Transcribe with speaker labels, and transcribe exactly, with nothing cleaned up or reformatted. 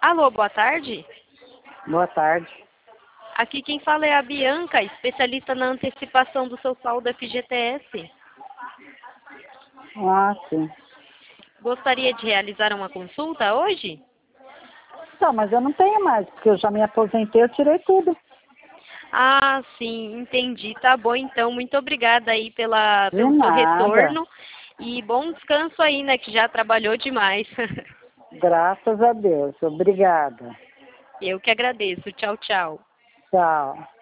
Speaker 1: Alô, boa tarde.
Speaker 2: Boa tarde.
Speaker 1: Aqui quem fala é a Bianca, especialista na antecipação do seu saldo F G T S.
Speaker 2: Ah, sim.
Speaker 1: Gostaria de realizar uma consulta hoje?
Speaker 2: Então, mas eu não tenho mais, porque eu já me aposentei, eu tirei tudo.
Speaker 1: Ah, sim, entendi. Tá bom, então. Muito obrigada aí pela,
Speaker 2: De
Speaker 1: pelo seu
Speaker 2: nada.
Speaker 1: retorno. E bom descanso aí, né, que já trabalhou demais.
Speaker 2: Graças a Deus. Obrigada.
Speaker 1: Eu que agradeço. Tchau, tchau.
Speaker 2: Tchau.